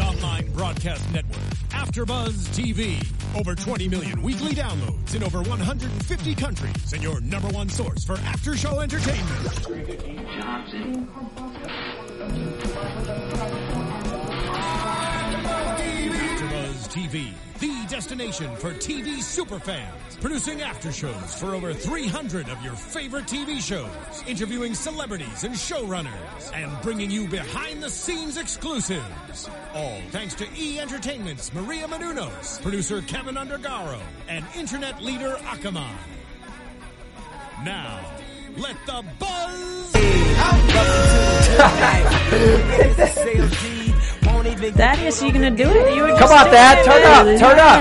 online broadcast network, AfterBuzz TV. Over 20 million weekly downloads in over 150 countries, and your number one source for after-show entertainment. AfterBuzz TV, the destination for TV superfans. Producing after-shows for over 300 of your favorite TV shows. Interviewing celebrities and showrunners. And bringing you behind-the-scenes exclusives. All thanks to E! Entertainment's Maria Menounos, producer Kevin Undergaro, and internet leader Akamai. Now, let the buzz Thaddeus, you gonna do it? You were Come on, Thad, turn up.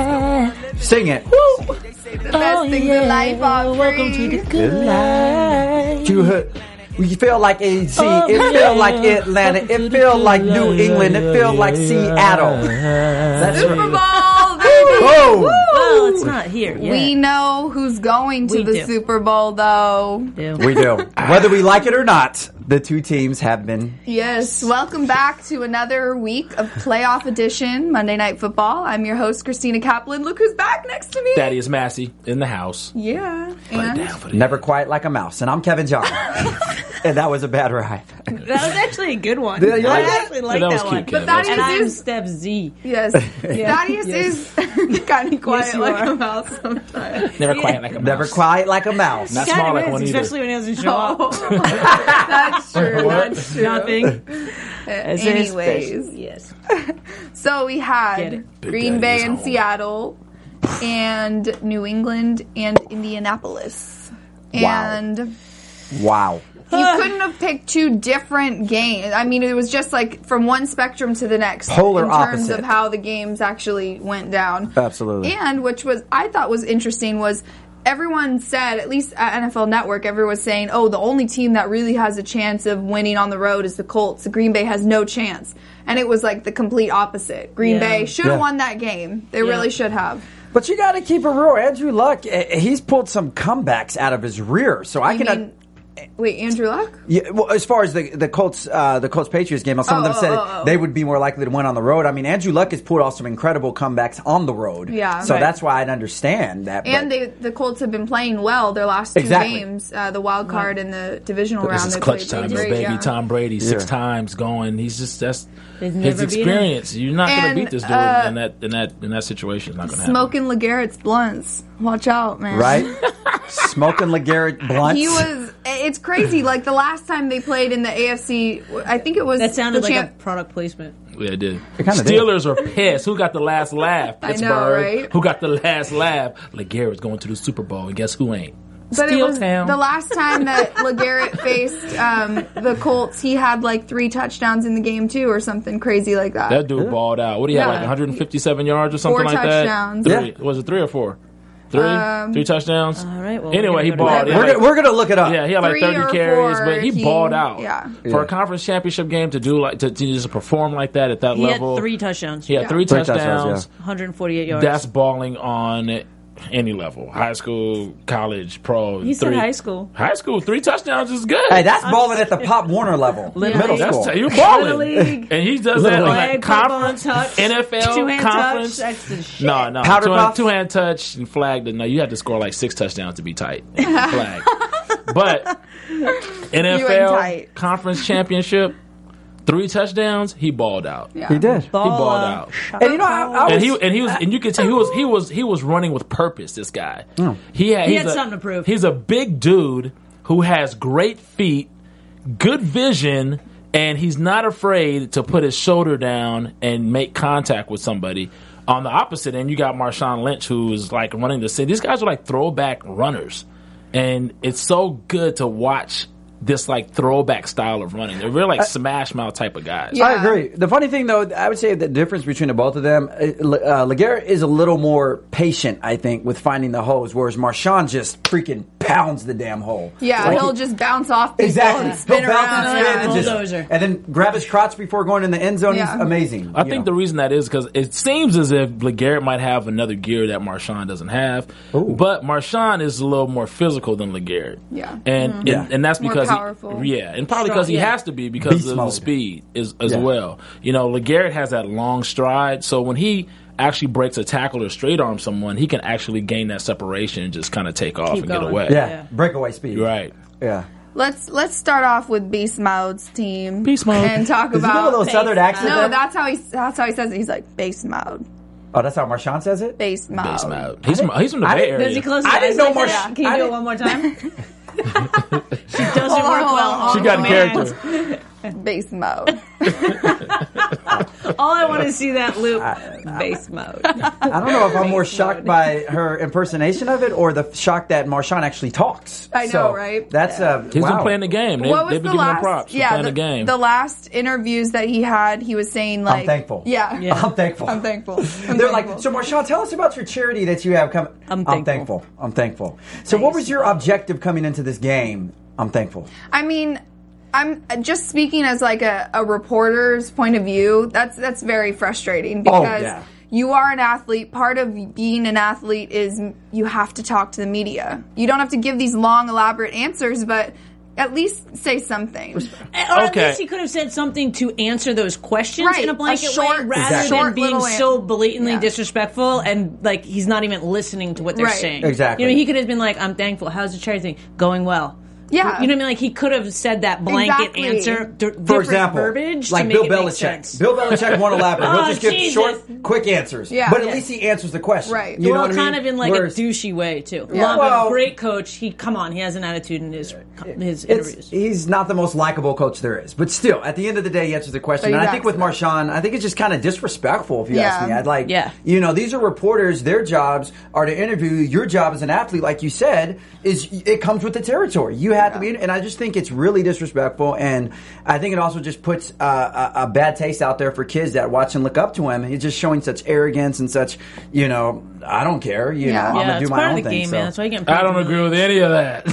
Sing it. The best things in life are welcome to the good life. We feel like AC. It feel like Atlanta. It feel like New England. It feel like Seattle. That's Super Bowl, baby. Whoa. Well, it's not here yet. We know who's going to the Super Bowl, though. We do. Whether we like it or not, the two teams have been. Yes. Welcome back to another week of Playoff Edition, Monday Night Football. I'm your host, Christina Kaplan. Look who's back next to me. Thaddeus Massey in the house. Yeah. And Never quiet like a mouse. And I'm Kevin John. And that was a bad ride. That was actually a good one. Did you like I that? actually like That that, was one. cute, But Kevin. Thaddeus And I'm is... Step Z. Yes. Thaddeus is kind of quiet Yes, you like are. a mouse sometimes. Never quiet like a mouse. Never quiet like a mouse. Not Kind small of like is, one either. especially when he doesn't show up. That's true. That's true. Nothing. Anyways. Yes. So we Get had it. Green Big Bay Daddy and is home. Seattle and New England and Indianapolis. Wow. And Wow. you couldn't have picked two different games. I mean, it was just like from one spectrum to the next. Polar in terms opposite. of how the games actually went down. Absolutely. And which was, I thought was interesting was everyone said, at least at NFL Network, everyone was saying, oh, the only team that really has a chance of winning on the road is the Colts. The Green Bay has no chance. And it was like the complete opposite. Green Yeah. Bay should have Yeah. won that game. They really should have. But you got to keep it real. Andrew Luck, he's pulled some comebacks out of his rear. So I You can. mean, wait, Andrew Luck? Yeah, well, as far as the Colts Patriots game, some of them said they would be more likely to win on the road. I mean, Andrew Luck has pulled off some incredible comebacks on the road. Yeah. So Right. that's why I'd understand that. And but the Colts have been playing well their last two Exactly. games, the wild card and the divisional This round. is They clutch played time, great, baby. yeah. Tom Brady, six Yeah. times going. He's just that's They've his never beat him. experience. You're not going And, to beat this dude in that situation. It's not going to happen. Smoking LeGarrett's blunts. Watch out, man. right? Smoking LeGarrette blunts. He was. It's crazy. Like the last time they played in the AFC, I think it was That sounded the like a product placement. Yeah, it did. kinda did. Steelers are pissed. Who got the last laugh? I know, Pittsburgh. right? Who got the last laugh? LeGarrett's going to the Super Bowl, and guess who ain't? But it was Steeltown. the last time that LeGarrette faced the Colts. He had like 3 touchdowns in the game too, or something crazy like that. That dude balled out. What do you have, Yeah. like 157 yards or something 4 like touchdowns. that? 3. Yeah. Was it 3 or 4? 3 touchdowns. All right, well, Anyway, we're he gonna go to balled. that. He had we're gonna look it up. Yeah, he had like 3 30 or carries, 4, but he balled out. Yeah. For a conference championship game to do like to just perform like that at that He level. had 3 touchdowns. He had 3 Three touchdowns. touchdowns, 148 yards. That's balling on any level, high school, college, pro. You said high school. High school, 3 touchdowns is good. Hey, that's balling at the Pop Warner level. Little Middle league. school. You're Little balling, league. and he does that on Leg that football, conference, touch, NFL two-hand conference. touch. That's the shit. No, Powder puff? 2-hand touch and flag. No, you had to score like 6 touchdowns to be tight. Flag, but NFL tight. conference championship, 3 touchdowns. He balled out. Yeah. He did. He balled out. And you know, I was, And he was, and you could tell he was running with purpose. This guy, he had something to prove. He's a big dude who has great feet, good vision, and he's not afraid to put his shoulder down and make contact with somebody. On the opposite end, you got Marshawn Lynch, who is like running the city. These guys are like throwback runners, and it's so good to watch this like throwback style of running. They're really like smash mouth type of guys. Yeah. I agree. The funny thing, though, I would say the difference between the both of them, LeGarrette is a little more patient, I think, with finding the holes, whereas Marshawn just freaking pounds the damn hole. Yeah, Like he'll just bounce off people exactly. and spin He'll bounce around. and spin and, bulldozer. and then grab his crotch before going in the end zone. Yeah. He's amazing. I think the reason that is because it seems as if LeGarrette might have another gear that Marshawn doesn't have, but Marshawn is a little more physical than LeGarrette. Yeah. And that's More because powerful. and probably because he has to be because Beast of mode. the speed as well. You know, LeGarrette has that long stride, so when he actually breaks a tackle or straight arm someone, he can actually gain that separation and just kind of take off and get going. away. Yeah, breakaway speed. Right. Yeah. Let's start off with Beast Mode's team. Beast Mode. And talk Does he have a about little southern accent? No, there? that's how he says it. He's like Beast Mode. Oh, that's how Marshawn says it? Beast Mode. Base mode. He's from the I Bay didn't- Area. Does he close I his didn't eyes know like Marsh- that? Can you I do it didn't- one more time? She doesn't Hold on, work hold well on, on She got a command. character. Beast Mode. All I want to see that loop. Base mode. I don't know if I'm more Base shocked mode. by her impersonation of it or the shock that Marshawn actually talks. I know, So, right? That's He's wow. been playing the game. What was They've been the giving him last? props for Yeah, playing the game. the last interviews that he had, he was saying like, I'm thankful. Yeah, I'm thankful. I'm thankful. They're like, so Marshawn, tell us about your charity that you have coming. I'm thankful. I'm thankful. So what was your objective coming into this game? I'm thankful. I mean, I'm just speaking as like a reporter's point of view. That's very frustrating because yeah. you are an athlete. Part of being an athlete is you have to talk to the media. You don't have to give these long, elaborate answers, but at least say something. Or at Okay. least he could have said something to answer those questions Right, in a a blanket short- way rather Exactly. than short being little so an- blatantly Yeah. disrespectful and like he's not even listening to what they're Right. saying. Exactly. You know, he could have been like, I'm thankful. How's the charity thing? Going well. Yeah. You know what I mean? Like he could have said that blanket Exactly. answer, For different example, verbiage like to make Bill it make Belichick. sense. Bill Belichick won't elaborate. He'll Oh, just give Jesus. short, quick answers. Yeah. But at Yeah. least he answers the question. Right. You know well, what I mean? kind of in like Whereas a douchey way too. Yeah. Love Well- him, great coach. He has an attitude in his interviews. he's not the most likable coach there is. But still, at the end of the day, he answers the question. But And he's I think with accurate. Marshawn, I think it's just kind of disrespectful, if you ask Yeah. me. I'd like, Yeah. you know, these are reporters. Their jobs are to interview. Your job as an athlete, like you said, is it comes with the territory. You have to be, and I just think it's really disrespectful. And I think it also just puts a bad taste out there for kids that watch and look up to him. He's just showing such arrogance and such, you know, I don't care. You know, Yeah. I'm Yeah, gonna do it's my part own of the thing. game, so. man. That's why you get. I don't agree with any of that.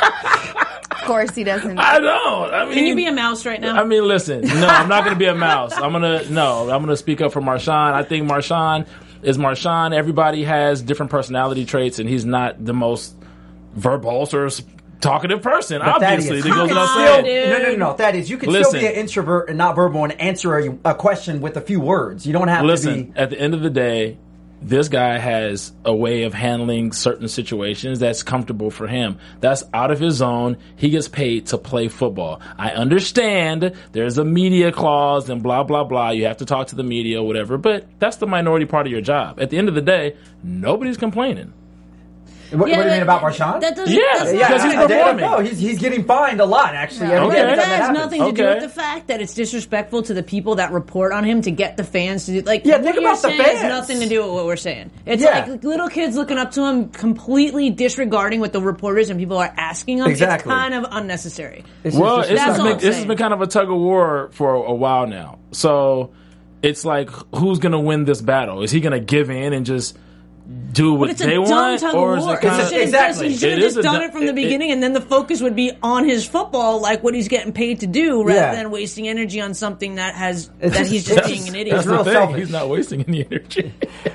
Of course, he doesn't. I don't. I mean, Can you be a mouse right now? I mean, listen. No, I'm not going to be a mouse. I'm gonna speak up for Marshawn. I think Marshawn is Marshawn. Everybody has different personality traits, and he's not the most verbose or talkative person. But Obviously, Thaddeus, that you goes can without still- saying. No, Thaddeus, you can Listen. still be an introvert and not verbal and answer a question with a few words. You don't have to Listen, be. at the end of the day, this guy has a way of handling certain situations that's comfortable for him. That's out of his zone. He gets paid to play football. I understand there's a media clause and blah, blah, blah. You have to talk to the media, whatever, but that's the minority part of your job. At the end of the day, nobody's complaining. What do you mean about Marshawn? That doesn't. Yeah, that's because not he's fair. performing. No, he's getting fined a lot, actually. Yeah. every Okay. time That has happens. nothing to do Okay. with the fact that it's disrespectful to the people that report on him to get the fans to do. Like, Yeah, what think you're about the saying has fans. nothing to do with what we're saying. It's Yeah. like little kids looking up to him, completely disregarding what the reporters and people are asking him. Exactly. It's kind of unnecessary. It's Well, just That's all I'm this has saying. been kind of a tug of war for a while now. So it's like, who's going to win this battle? Is he going to give in and just do what But it's a they dumb want, tug or of is war. it kind It's of a- exactly. He should It have is just a done du- it from the it- beginning, and then the focus would be on his football, like what he's getting paid to do, rather Yeah. than wasting energy on something that It's he's just- just being an idiot. It's That's real the thing. selfish. He's not wasting any energy.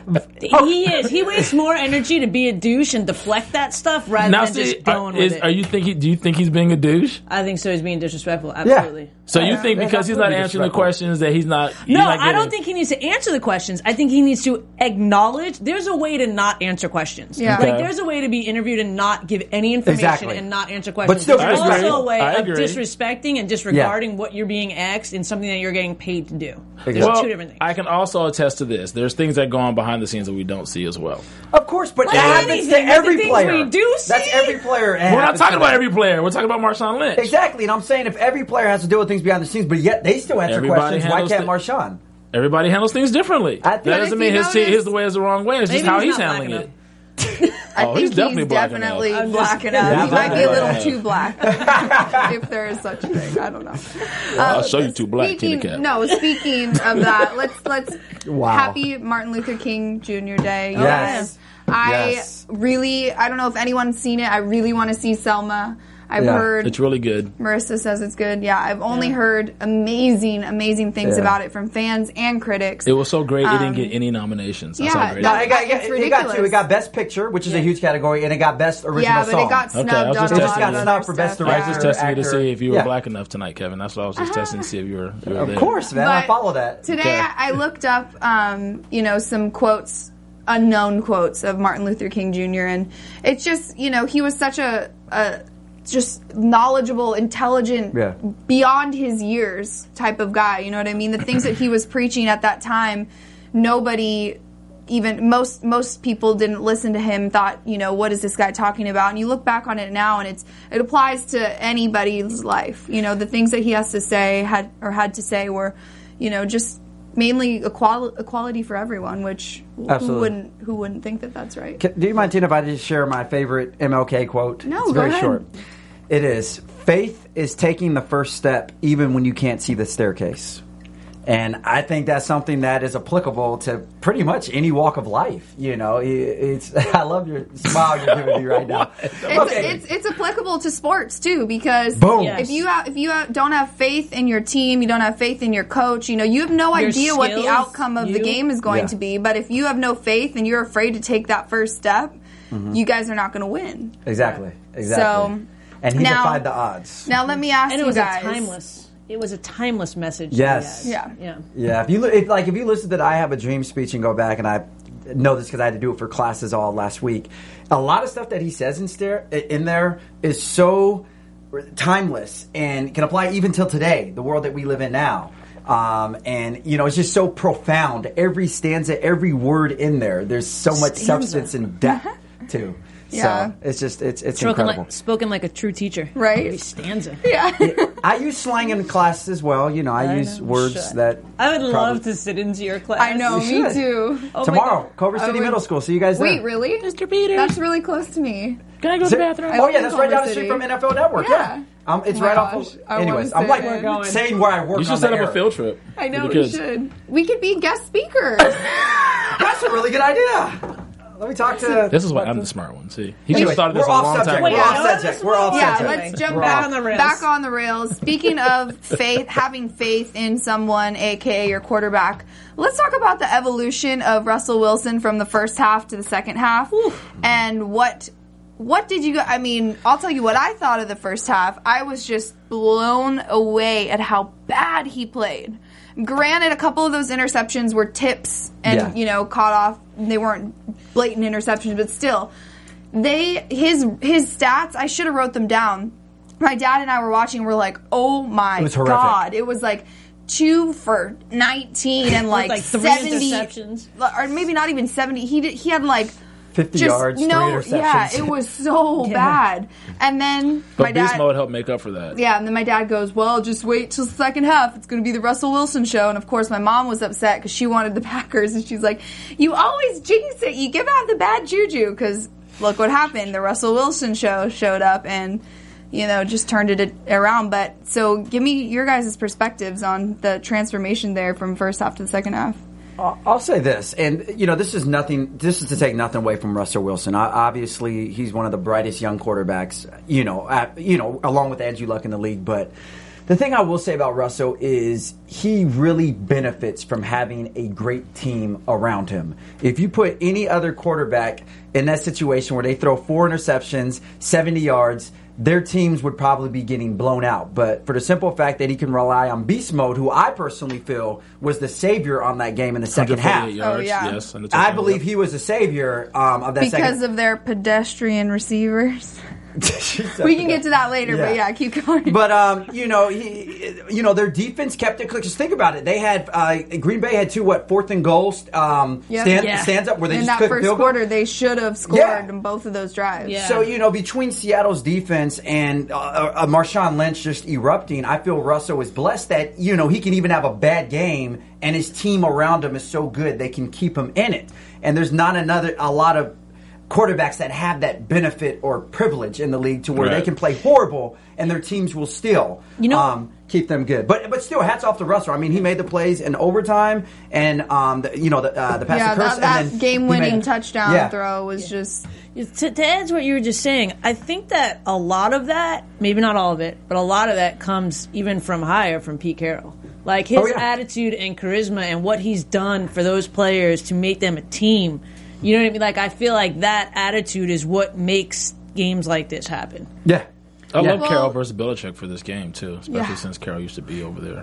He is. He wastes more energy to be a douche and deflect that stuff rather Now, than see, just going with it. do you think he's being a douche? I think so. He's being disrespectful. Absolutely. So you think Yeah, because he's not absolutely answering the disrespectful. questions that he's not? No, he's not I don't getting- think he needs to answer the questions. I think he needs to acknowledge there's a way to not answer questions. Yeah. Like Okay. there's a way to be interviewed and not give any information Exactly. and not answer questions. still There's be respectful. also a way I of agree. disrespecting and disregarding what you're being asked in something that you're getting paid to do. There's Well, two different things. I can also attest to this. There's things that go on behind the scenes that we don't see as well. Of course, but Like that happens anything, to but the every things player. we do That's see- every player. We're not talking about every player. We're talking about Marshawn Lynch. Exactly, and I'm saying if every player has to deal with things behind the scenes, but yet they still answer Everybody questions, why handles can't the- Marshawn? Everybody handles things differently. I That think- doesn't But mean if you his way is the wrong way. It's just Maybe how he's he's not handling black it. I Oh, think he's definitely blacking out. black enough. Yeah, He might be a little black. too black, if there is such a thing. I don't know. I'll show you two black kitty Speaking, cat. no, speaking of that, let's Wow. happy Martin Luther King Jr. Day. Yes. I don't know if anyone's seen it. I really want to see Selma. I've heard it's really good. Marissa says it's good. Yeah, I've only heard amazing things about it from fans and critics. It was so great it didn't get any nominations. That's how great it's ridiculous. It got Best Picture, which is a huge category, and it got Best Original Song. Yeah, but it got snubbed. I was just It just got snubbed for Best Director. I was just testing you to actor. see if you were black enough tonight, Kevin. That's what I was just testing to see if you were there. Of course, man. I follow that. Today I looked up, some quotes, unknown quotes of Martin Luther King Jr. and it's just, he was such a just knowledgeable, intelligent, beyond his years type of guy. You know what I mean? The things that he was preaching at that time, nobody, even most people didn't listen to him, thought, what is this guy talking about? And you look back on it now, and it applies to anybody's life. The things that he has to say had to say were, just mainly equality for everyone, which who wouldn't think that that's right? Do you mind, Tina, if I just share my favorite MLK quote? No, it's go very ahead. short. It is, faith is taking the first step even when you can't see the staircase. And I think that's something that is applicable to pretty much any walk of life. I love your smile you're giving me right now. It's applicable to sports too, because if you don't have faith in your team, you don't have faith in your coach. You have no idea what the outcome of the game is going to be. But if you have no faith and you're afraid to take that first step, you guys are not going to win. Exactly. So, and he defied the odds. Now let me ask you guys. It was a timeless message. Yes. Yeah. If you listen to the I Have a Dream speech and go back, and I know this because I had to do it for classes all last week, a lot of stuff that he says in there is so timeless and can apply even till today, the world that we live in now. It's just so profound. Every stanza, every word in there, there's so much substance and depth to. Yeah. So it's incredible. Spoken like a true teacher. Right. Every stanza. Yeah. I use slang in class as well. I use words that... I would love to sit into your class. I know, me too. Tomorrow, Culver City Middle School. See you guys there. Wait, really? Mr. Peters. That's really close to me. Can I go to the bathroom? That's right down the street from NFL Network. Yeah. It's right off of... Anyways, I'm saying where I work. You should set up a field trip. I know, we should. We could be guest speakers. That's a really good idea. Let me talk to... This is why I'm the smart one, see? He should have started this a long time ago. We're off subject. Let's jump back on the rails. Speaking of faith, having faith in someone, a.k.a. your quarterback, let's talk about the evolution of Russell Wilson from the first half to the second half. And what did you... I'll tell you what I thought of the first half. I was just blown away at how bad he played. Granted, a couple of those interceptions were tips and, caught off. They weren't blatant interceptions, but still. His stats, I should have wrote them down. My dad and I were watching, we're like, oh my God. It was like 2 for 19 and like 70. Interceptions. Or maybe not even 70. He had like 50 yards, 3 interceptions. Yeah, it was so bad. And then my dad... Beast Mode helped make up for that. Yeah, and then my dad goes, well, just wait till the second half. It's going to be the Russell Wilson show. And, of course, my mom was upset because she wanted the Packers. And she's like, you always jinx it. You give out the bad juju. Because look what happened. The Russell Wilson show showed up and, just turned it around. But so give me your guys' perspectives on the transformation there from first half to the second half. I'll say this, and this is to take nothing away from Russell Wilson. Obviously, he's one of the brightest young quarterbacks, along with Andrew Luck in the league. But the thing I will say about Russell is he really benefits from having a great team around him. If you put any other quarterback in that situation where they throw 4 interceptions, 70 yards, their teams would probably be getting blown out. But for the simple fact that he can rely on Beast Mode, who I personally feel was the savior on that game in the second half. Yards, yes, I believe he was the savior of that because of their pedestrian receivers. We can get to that later, but keep going. But their defense kept it. Just think about it. They had Green Bay had 2 4th and goal stands up where they in just that couldn't first quarter. They should have scored in both of those drives. Yeah. So between Seattle's defense and Marshawn Lynch just erupting, I feel Russell is blessed that he can even have a bad game and his team around him is so good they can keep him in it. And there's not a lot of quarterbacks that have that benefit or privilege in the league to where they can play horrible and their teams will still. keep them good. But still, hats off to Russell. I mean, he made the plays in overtime, and the pass to Kearse, that game-winning touchdown throw was just. To add to what you were just saying, I think that a lot of that, maybe not all of it, but a lot of that comes even from Pete Carroll. Like his attitude and charisma and what he's done for those players to make them a team. You know what I mean? Like I feel like that attitude is what makes games like this happen. Yeah. I love Carroll versus Belichick for this game too, especially since Carroll used to be over there.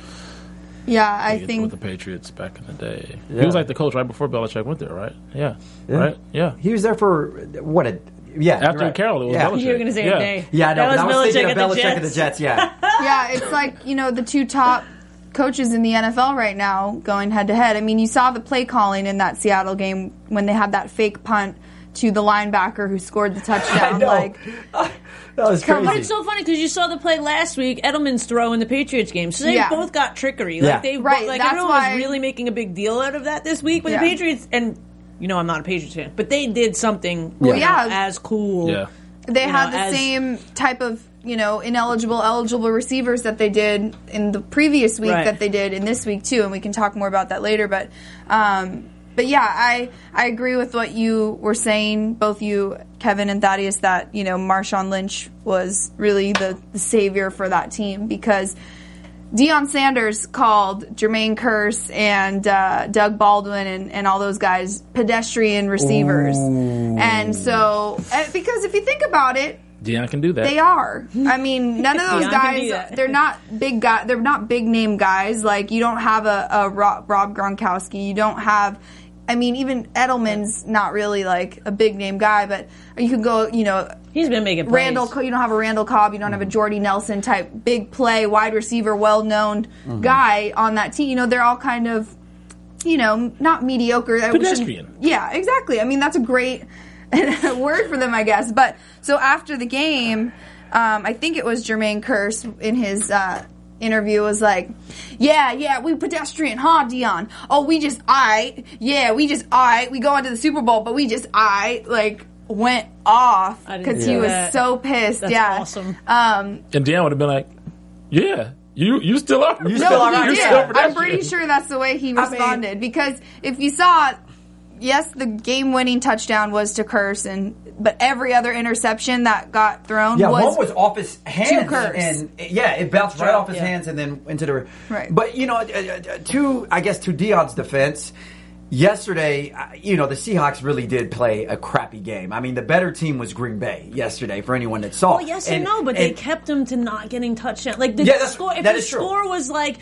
Yeah, I think with the Patriots back in the day, he was like the coach right before Belichick went there, right? Yeah. Right. Yeah, he was there for after Carroll, it was Belichick. You were going to say a day. Yeah, no, that I was thinking of Belichick at at the Jets. Yeah, yeah, it's like the two top coaches in the NFL right now going head to head. I mean, you saw the play calling in that Seattle game when they had that fake punt to the linebacker who scored the touchdown. That was crazy. But it's so funny because you saw the play last week, Edelman's throw in the Patriots game. So they both got trickery. Like everyone was really making a big deal out of that this week. But the Patriots, and I'm not a Patriots fan, but they did something as cool. Yeah. They had the same type of eligible receivers that they did in the previous week that they did in this week too, and we can talk more about that later. But yeah, I agree with what you were saying, both you, Kevin and Thaddeus, that Marshawn Lynch was really the savior for that team because Deion Sanders called Jermaine Kearse and Doug Baldwin and all those guys pedestrian receivers. Ooh. And so, because if you think about it, Deion can do that. They are. I mean, none of those guys, they're not big guys. They're not big name guys. Like, you don't have a Rob Gronkowski. You don't have, even Edelman's not really like a big name guy, but you could go, he's been making plays. You don't have a Randall Cobb. You don't have a Jordy Nelson type big play, wide receiver, well-known guy on that team. They're all kind of, not mediocre. Pedestrian. Yeah, exactly. That's a great word for them, I guess. But so after the game, I think it was Jermaine Kearse in his interview was like, yeah, we pedestrian, huh, Deion? Oh, we just we go into the Super Bowl, but we just went off because he was so pissed. That's awesome. And Deion would have been like, yeah. You still are. You still are. I'm pretty sure that's the way he responded because if you saw. Yes, the game-winning touchdown was to Kearse, but every other interception that got thrown one was off his hands, to Kearse. And it bounced right off his hands and then into the right. But to Deion's defense, yesterday, the Seahawks really did play a crappy game. The better team was Green Bay yesterday for anyone that saw. Well, yes and no, but they kept them to not getting touchdowns. Like score, if the score was like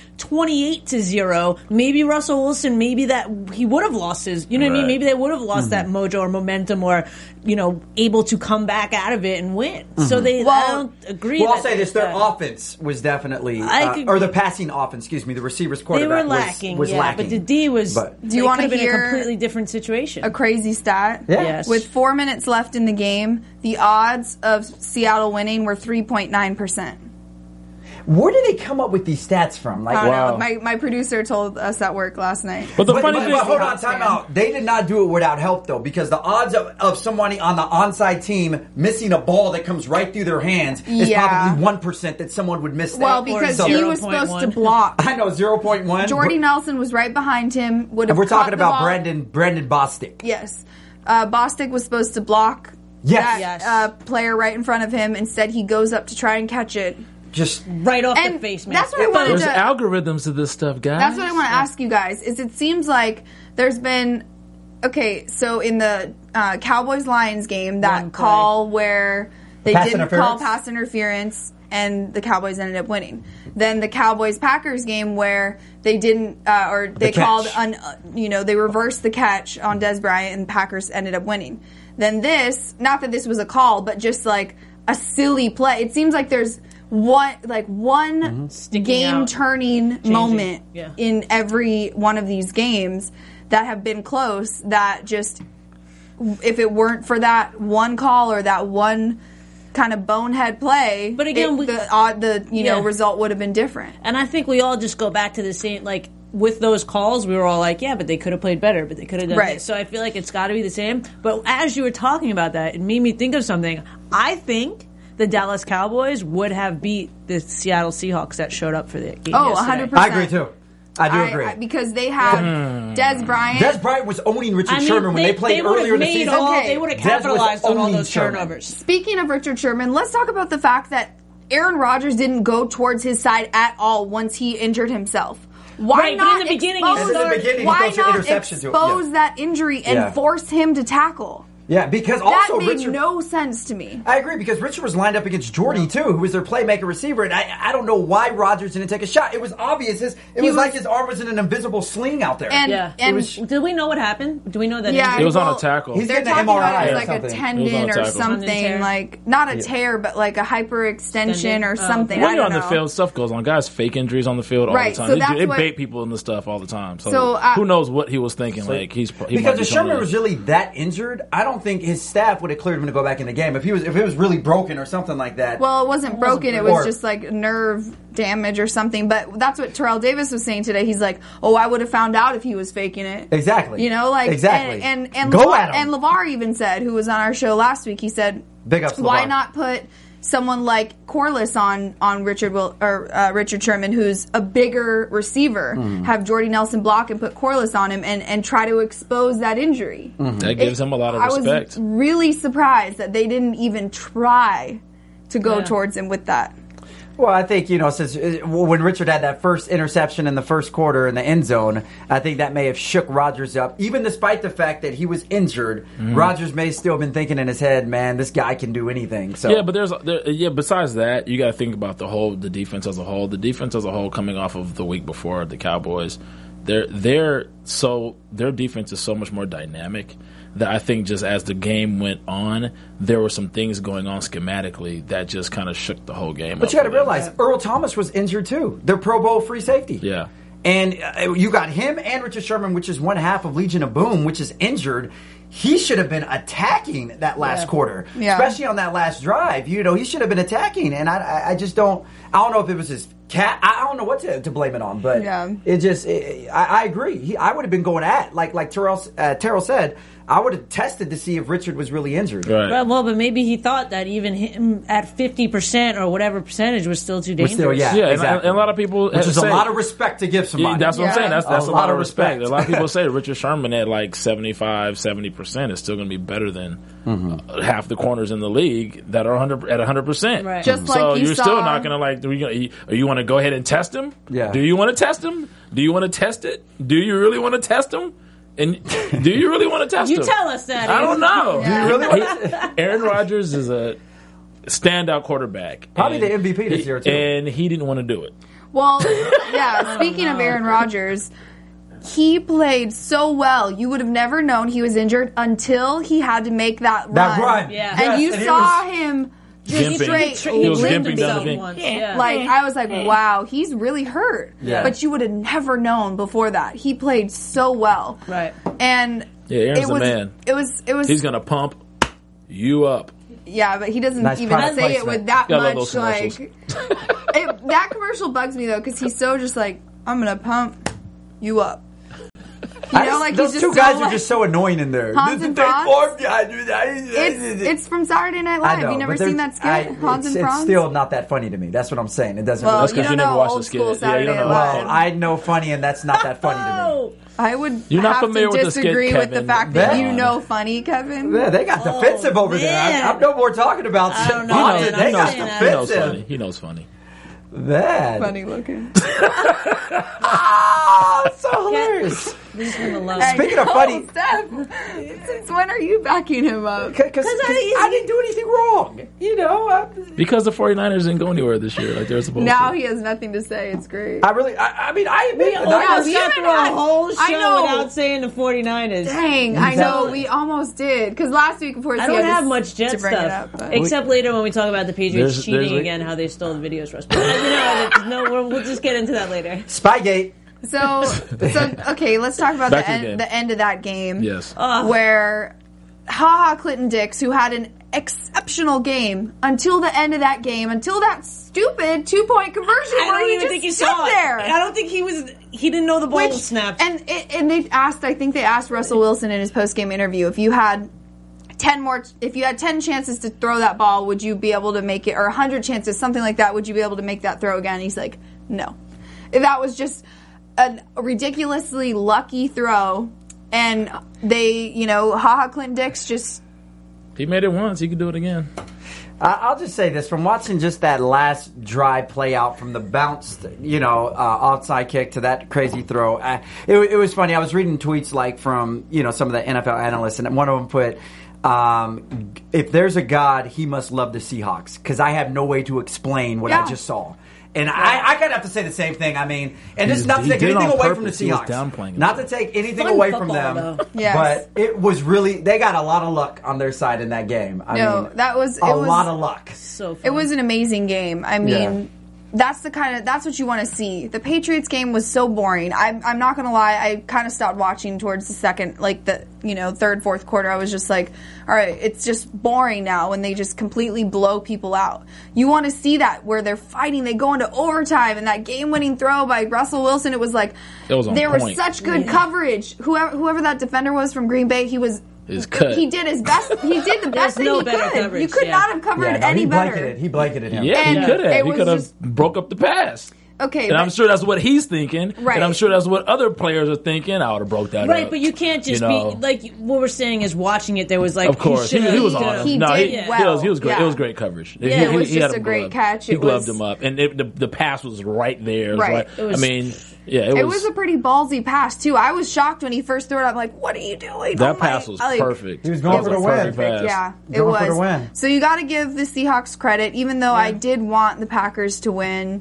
28-0, maybe Russell Wilson, maybe that he would have lost his. You know what I mean? Maybe they would have lost that mojo or momentum, or able to come back out of it and win. So I don't agree. Well, I'll say this: their offense was definitely, or the passing offense. Excuse me, the receivers quarterback they were lacking. was lacking. But the D was. Do you want to hear a completely different situation? A crazy stat. Yeah. Yes. With 4 minutes left in the game, the odds of Seattle winning were 3.9%. Where do they come up with these stats from? Like, I don't know. My producer told us at work last night. But the funny thing, hold on, time out. They did not do it without help, though, because the odds of somebody on the onside team missing a ball that comes right through their hands is probably 1% that someone would miss that. Well, because he was supposed to block. I know, 0.1. Jordy Nelson was right behind him. And we're talking about Brendan Bostic. Yes. Bostic was supposed to block that player right in front of him. Instead, he goes up to try and catch it. Just right off the face, man. That's what I wanted There's algorithms to this stuff, guys. That's what I want to ask you guys. It seems like there's been so in the Cowboys-Lions game, that call where they didn't call pass interference and the Cowboys ended up winning. Then the Cowboys-Packers game where they didn't they reversed the catch on Dez Bryant and the Packers ended up winning. Then not that this was a call, but just like a silly play. It seems like there's one game-turning moment in every one of these games that have been close that just, if it weren't for that one call or that one kind of bonehead play, but again, the result would have been different. And I think we all just go back to the same, like, with those calls, we were all like, but they could have played better, but they could have done this. So I feel like it's got to be the same. But as you were talking about that, it made me think of something. I think the Dallas Cowboys would have beat the Seattle Seahawks that showed up for the game. Oh, yesterday. 100%. I agree too. I do agree. Because they have Des Bryant. Des Bryant was owning Richard Sherman when they played earlier in the season. They would have capitalized on all those turnovers. Speaking of Richard Sherman, let's talk about the fact that Aaron Rodgers didn't go towards his side at all once he injured himself. Why not in the beginning, expose that injury and force him to tackle? Yeah, because also that made Richard, no sense to me. I agree, because Richard was lined up against Jordy too, who was their playmaker receiver, and I don't know why Rodgers didn't take a shot. It was obvious. It was like his arm was in an invisible sling out there. Did we know what happened? Do we know that? Yeah, it was on a tackle. He's They're getting an talking MRI about it or as like a something. tendon or something, like not a tear, but like a hyperextension or something. When I you're don't on know. the field, stuff goes on. Guys fake injuries on the field all Right, the time. so that's They what- bait people in the stuff all the time. So, So, who knows what he was thinking? Like he Because might be if Sherman coming was in. really that injured, I don't think his staff would have cleared him to go back in the game. If it was really broken or something like that. Well, it wasn't broken. It Or- was just like nerve damage or something. But that's what Terrell Davis was saying today. He's like, "Oh, I would have found out if he was faking it." Exactly. You know, like Exactly. And Go LeVar, at him. and LeVar even said, who was on our show last week, he said, Big ups, "Why LeVar. not put someone like Corliss on Richard Sherman, who's a bigger receiver, have Jordy Nelson block and put Corliss on him and try to expose that injury." That gives him a lot of respect. I was really surprised that they didn't even try to go towards him with that. Well, I think, since when Richard had that first interception in the first quarter in the end zone, I think that may have shook Rodgers up. Even despite the fact that he was injured, Rodgers may still have been thinking in his head, man, this guy can do anything. So yeah, but besides that, you got to think about the defense as a whole. The defense as a whole, coming off of the week before, the Cowboys, their defense is so much more dynamic that I think just as the game went on, there were some things going on schematically that just kind of shook the whole game. But you got to realize, Earl Thomas was injured too. They're Pro Bowl free safety. Yeah. And you got him and Richard Sherman, which is one half of Legion of Boom, which is injured. He should have been attacking that last quarter, especially on that last drive. He should have been attacking, and I just don't. I don't know if it was his cat. I don't know what to blame it on, but I agree. I would have been going at like Terrell said. I would have tested to see if Richard was really injured. Right. Well, but maybe he thought that even him at 50% or whatever percentage was still too dangerous. Exactly. And a lot of people, which is a lot of respect to give somebody. That's what I'm saying. That's a lot of respect. respect. A lot of people say Richard Sherman at like 70% is still going to be better than half the corners in the league that are 100%. Right. Just So like you're still not going to you want to go ahead and test him? Yeah. Do you want to test him? Do you want to test it? Do you really want to test him? And do you really want to test him? You tell us that. I don't know. Do you really want to? Aaron Rodgers is a standout quarterback. Probably and the MVP this year, too. And he didn't want to do it. Well, speaking of Aaron Rodgers, he played so well. You would have never known he was injured until he had to make that run. That run. Yeah. And you Yes, saw him just Gimping. straight He was limp gimping down the himself. field. Yeah. Like, I was like, wow, he's really hurt. Yeah. But you would have never known before that. He played so well. Right. And Yeah, Aaron's it was, the man. It was He's going to pump you up. yeah, but he doesn't Nice even product say it placement. with that Gotta love much those commercials. like that commercial bugs me though because he's so just like I'm gonna pump you up. Those he's two just guys so, are just so annoying in there. Hans and Franz? It's It's from Saturday Night Live. Have you never seen that skit, Hans and Franz? It's still not that funny to me. That's what I'm saying. It doesn't. Well, That's you 'cause don't you never know watched the old skit. school Yeah, you Saturday don't Night know. Live. well, I know funny, and that's not that funny to me. I would You're not have familiar to with the skit, disagree with the Kevin. fact that Come you on. know funny, Kevin. Yeah, they got defensive over there. man. I'm no more talking about. I don't know, Haunted. man. They I'm got saying that. He knows defensive. funny. He knows funny. Man. Funny looking. Ah, it's so hilarious. Leave him alone. Speaking of funny- Steph, since when are you backing him up? Because I didn't do anything wrong. Because the 49ers didn't go anywhere this year like they're supposed Now to. he has nothing to say. It's great. I admit We the almost Niners- got through a whole I show know. without saying the 49ers. Dang, I know we almost did because last week, of course, I don't have much Jet to bring it stuff, up, but- except later when we talk about the Patriots There's cheating like- again, how they stole the videos for us. But we'll just get into that later. Spygate. So okay, let's talk about Back to the game. the end of that game. Yes. Where Clinton Dix, who had an exceptional game until the end of that game, until that stupid 2-point conversion I where don't he even just think he stood saw there. it. I don't think he didn't know the ball was snapped. And they asked, I think they asked Russell Wilson in his post-game interview if you had if you had 10 chances to throw that ball, would you be able to make it, or 100 chances, something like that, would you be able to make that throw again? He's like, no. That was just a ridiculously lucky throw, and they, HaHa Clinton-Dix just... He made it once, he could do it again. I'll just say this, from watching just that last drive play out from the bounced, offside kick to that crazy throw, it was funny. I was reading tweets from, some of the NFL analysts, and one of them put, if there's a God, he must love the Seahawks, because I have no way to explain what I just saw. And I kind of have to say the same thing. I mean, and this is not to take anything away from the Seahawks. Not to take anything away from them. But it was really, they got a lot of luck on their side in that game. I mean, that was a lot of luck. So fun. It was an amazing game. I mean, that's what you want to see. The Patriots game was so boring. I'm not going to lie. I kind of stopped watching towards the second, third, fourth quarter. I was just like, all right, it's just boring now when they just completely blow people out. You want to see that where they're fighting. They go into overtime, and that game-winning throw by Russell Wilson, it was like, there was such good coverage. Whoever that defender was from Green Bay, he was... He did his best. He did the best thing he could. Coverage, you could not have covered any better. He blanketed him. Yeah, he could have. He could have broke up the pass. Okay, and I'm sure that's what he's thinking. Right. And I'm sure that's what other players are thinking. I would have broke that up. Right, but you can't just be like what we're saying is watching it. There was like, of course, he was on him. He did well. He was great. Yeah. It was great coverage. Yeah, it was just a great catch. He gloved him up, and the pass was right there. Right. It was a pretty ballsy pass too. I was shocked when he first threw it. I'm like, "What are you doing?" That pass was perfect. He was going for the win. Yeah, it was. For the win. So you got to give the Seahawks credit, even though I did want the Packers to win.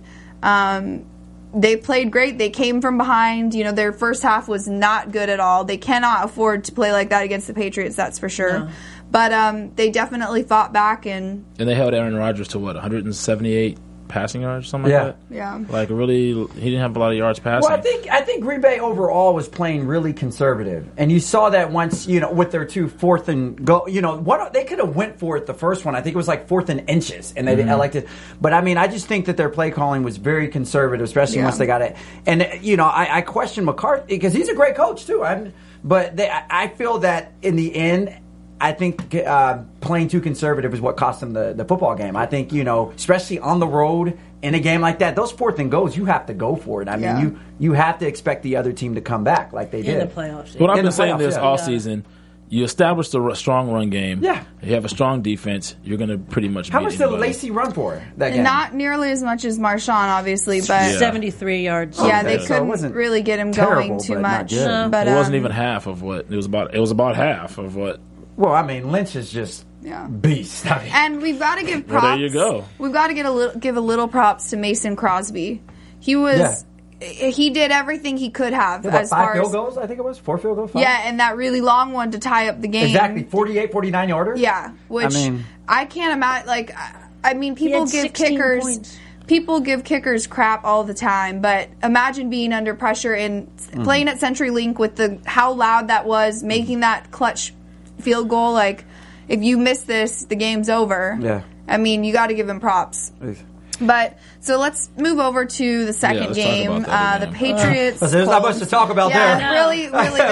They played great. They came from behind. Their first half was not good at all. They cannot afford to play like that against the Patriots, that's for sure. No. But they definitely fought back. And they held Aaron Rodgers to, 178 passing yards, something like that? Yeah. Like, really, he didn't have a lot of yards passing. Well, I think Green Bay overall was playing really conservative. And you saw that once, with their 2 4th and go, they could have went for it the first one. I think it was like 4th and inches, and they elected. But, I just think that their play calling was very conservative, especially once they got it. And, I question McCarthy, because he's a great coach, too. But I feel that in the end, I think playing too conservative is what cost them the football game. I think, especially on the road in a game like that, those 4th and goes, you have to go for it. I mean, you have to expect the other team to come back like they did. In the playoffs. Well, I've been saying this all season. You establish a strong run game. Yeah. You have a strong defense. You're going to pretty much How much did Lacey run for that game? Not nearly as much as Marshawn, obviously, but 73 yards. Yeah, they couldn't really get him going too much. But it wasn't even half of what it was about. It was about half of what. Well, Lynch is just beast. And we've got to give props. Well, there you go. We've got to give a little props to Mason Crosby. He was he did everything he could have as far as 5 field goals. I think it was 4 field goals. 5? Yeah, and that really long one to tie up the game. Exactly, 48, 49 yarder. Yeah, which I can't imagine. People give kickers. Points. People give kickers crap all the time, but imagine being under pressure and playing at CenturyLink with how loud that was, making that clutch field goal. Like, if you miss this, the game's over. Yeah. You got to give him props. But so let's move over to the second game. The Patriots. There's not much to talk about there. Really.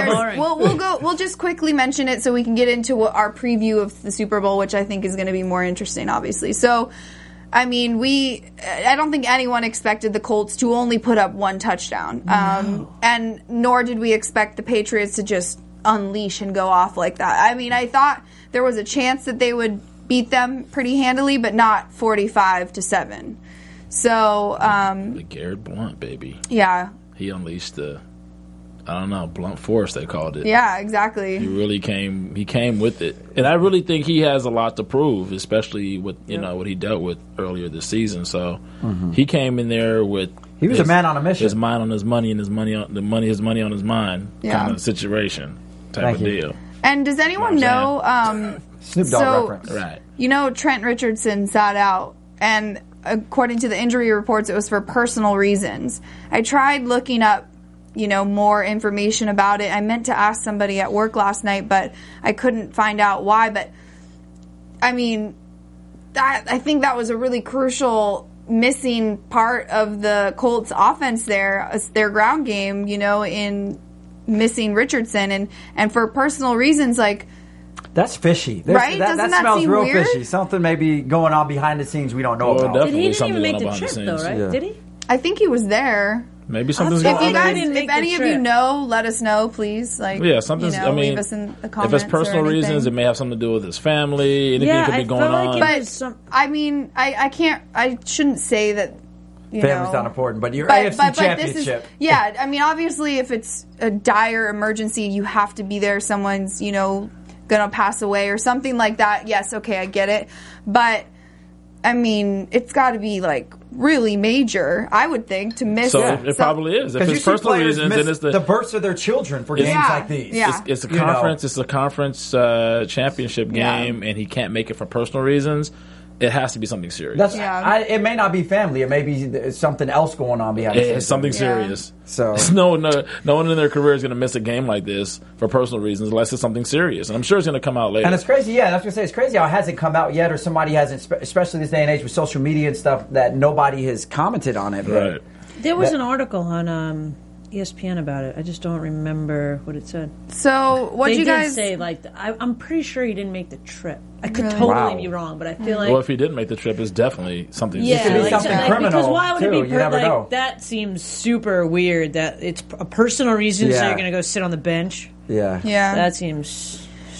We'll just quickly mention it so we can get into our preview of the Super Bowl, which I think is going to be more interesting, obviously. So, I don't think anyone expected the Colts to only put up 1 touchdown, and nor did we expect the Patriots to just unleash and go off like that. I thought there was a chance that they would beat them pretty handily, but not 45-7. So, the Garrett Blount, baby. Yeah. He unleashed blunt force, they called it. Yeah, exactly. He came with it. And I really think he has a lot to prove, especially with, what he dealt with earlier this season. So, he came in there with he was a man on a mission. His mind on his money and his money on his mind kind of situation type of deal. And does anyone know Snoop Dogg reference. Right. Trent Richardson sat out, and according to the injury reports, it was for personal reasons. I tried looking up, more information about it. I meant to ask somebody at work last night, but I couldn't find out why. But, I think that was a really crucial missing part of the Colts offense there, their ground game, in missing Richardson. And for personal reasons, That's fishy. Right? Doesn't that smells seem real weird? fishy. Something maybe going on behind the scenes we don't know Well, about. definitely. He didn't something even make going the on behind trip, the though, scenes. right? Yeah. Did he? I think he was there. Maybe something's If going If you on. guys, didn't make if the any of you trip. know, let us know, please. Like, Yeah, something's. leave us in the if comments. it's personal or anything. reasons, it may have something to do with his family. Anything Yeah, could be I going felt like on. it But was some- I mean, I can't. I shouldn't say that. Family's not important, but your But AFC this is championship. yeah. I mean, obviously, if it's a dire emergency, you have to be there. Someone's gonna pass away or something like that. Yes, okay, I get it. But I mean, it's got to be like really major, I would think, to miss. So it probably is. If Because you it's see personal players reasons, miss then it's the births of their children for games Yeah, like these. yeah. it's a You know. conference. It's a conference championship game, and he can't make it for personal reasons. It has to be something serious. That's Yeah. it may not be family. It may be something else going on behind the scenes. It's something Yeah. serious. So- no one in their career is going to miss a game like this for personal reasons unless it's something serious. And I'm sure it's going to come out later. And it's crazy, yeah. I was going to say, it's crazy how it hasn't come out yet, or somebody hasn't, especially this day and age with social media and stuff, that nobody has commented on it. right. There was an article on ESPN about it. I just don't remember what it said. So what They you did guys say I'm pretty sure he didn't make the trip. I could Really? totally Wow. be wrong, but I feel like Well, if he didn't make the trip, it's definitely something. yeah, could be like, something like, criminal, because why would too. it be You never know. that seems super weird that it's a personal reason so Yeah. you're going to go sit on the bench. Yeah. yeah. That seems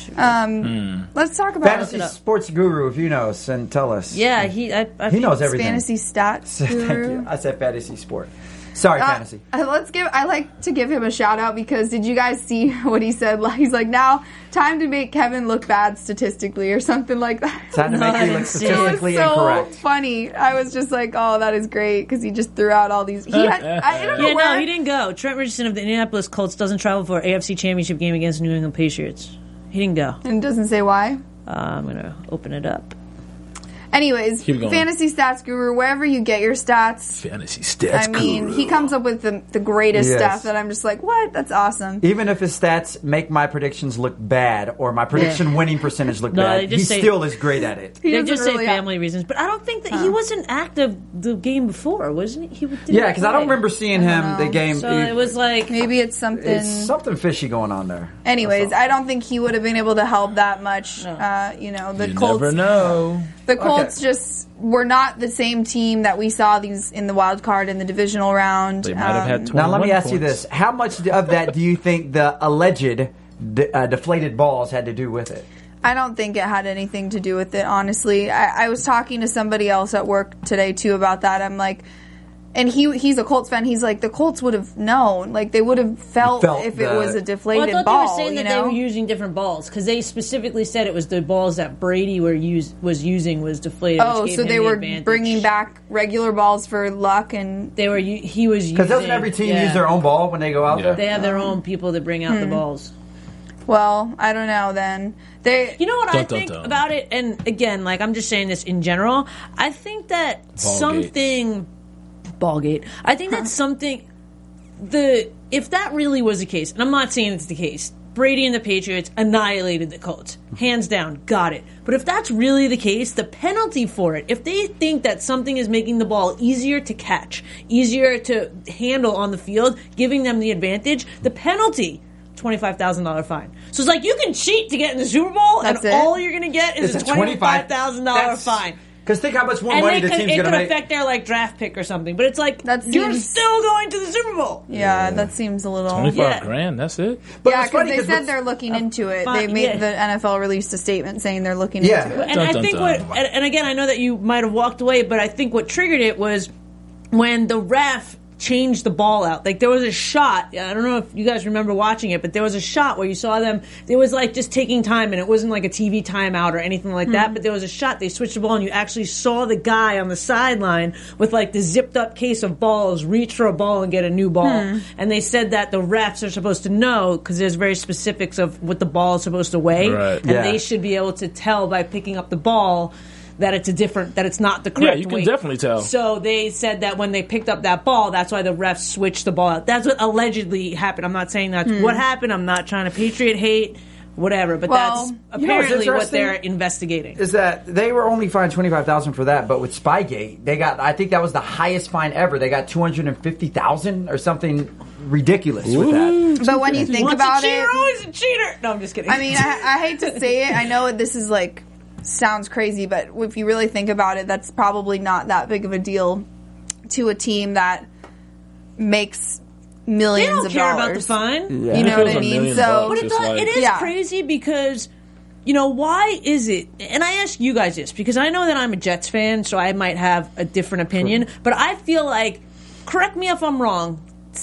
Let's talk about Fantasy sports guru, if you know, and tell us. yeah, He knows everything. fantasy stats Thank guru. you. I said fantasy sport. Sorry, fantasy. I like to give him a shout out because did you guys see what he said? He's like, now time to make Kevin look bad statistically or something like that. Time to make I you look didn't see it. statistically It was so incorrect. funny. I was just like, oh, that is great because he just threw out all these. I don't know Yeah, where. no, he didn't go. Trent Richardson of the Indianapolis Colts doesn't travel for AFC Championship game against New England Patriots. He didn't go. And doesn't say why. I'm going to open it up. Anyways, Keep going. fantasy stats guru, wherever you get your stats. Fantasy stats. I mean, guru. he comes up with the greatest Yes. stuff that I'm just like, what? That's awesome. Even if his stats make my predictions look bad or my prediction winning percentage look No, they bad, just he say- still is great at it. He They doesn't just really say family reasons, but I don't think that he wasn't active the game before, wasn't he? Didn't Yeah, because I don't play. remember seeing him the game. So it was like Maybe it's something. It's something fishy going on there. Anyways, I don't think he would have been able to help that much. The You Colts. never know. The Colts Okay. just were not the same team that we saw these in the wild card in the divisional round. They might have had 21 Now, let me ask you points. this. How much of that do you think the alleged deflated balls had to do with it? I don't think it had anything to do with it, honestly. I was talking to somebody else at work today, too, about that. I'm like, and he's a Colts fan. He's like, the Colts would have known. Like, they would have felt if it was a deflated I thought ball, they were saying that they were using different balls because they specifically said it was the balls that Brady was using was deflated. Oh, which gave so him they the were advantage. bringing back regular balls for luck and... He was using Because doesn't every team use their own ball when they go out Yeah. there? They have their own people that bring out the balls. Well, I don't know then. You know what I Dun, dun, think dun. about it? And again, like I'm just saying this in general. I think that something Ballgate. I think that's something if that really was the case, and I'm not saying it's the case, Brady and the Patriots annihilated the Colts. Hands down, got it. But if that's really the case, the penalty for it, if they think that something is making the ball easier to catch, easier to handle on the field, giving them the advantage, the penalty, $25,000 fine. So it's like you can cheat to get in the Super Bowl, That's and it? all you're going to get is It's a $25,000 fine. Because think how much more And money it the team's could going to make. affect their draft pick or something. But it's like That you're seems- still going to the Super Bowl. Yeah, that seems a little... 25 Yeah. grand, that's it? But Yeah, it's because funny they 'cause said what's- they're looking into it. fine, They made yeah. the NFL released a statement saying they're looking Yeah. into it. And Dun, I dun, think dun. and again, I know that you might have walked away, but I think what triggered it was when the ref changed the ball out. Like there was a shot, I don't know if you guys remember watching it, but there was a shot where you saw them, it was like just taking time and it wasn't like a TV timeout or anything like that, but there was a shot, they switched the ball and you actually saw the guy on the sideline with like the zipped up case of balls reach for a ball and get a new ball. And they said that the refs are supposed to know because there's very specifics of what the ball is supposed to weigh. Right. And Yeah. they should be able to tell by picking up the ball that it's that it's not the correct Yeah, you can weight. definitely tell. So they said that when they picked up that ball, that's why the refs switched the ball out. That's what allegedly happened. I'm not saying that's what happened. I'm not trying to Patriot hate, whatever. But Well, that's you know what's apparently what interesting? they're investigating. Is that they were only fined $25,000 for that, but with Spygate, they got, I think that was the highest fine ever. They got $250,000 or something ridiculous with that. But when you think about it, always a cheater. No, I'm just kidding. I mean, I hate to say it. I know this is like sounds crazy, but if you really think about it, that's probably not that big of a deal to a team that makes millions they don't of care dollars. about the fine. You know what I mean? So, But it is crazy because, why is it? And I ask you guys this because I know that I'm a Jets fan, so I might have a different opinion. But I feel like, correct me if I'm wrong,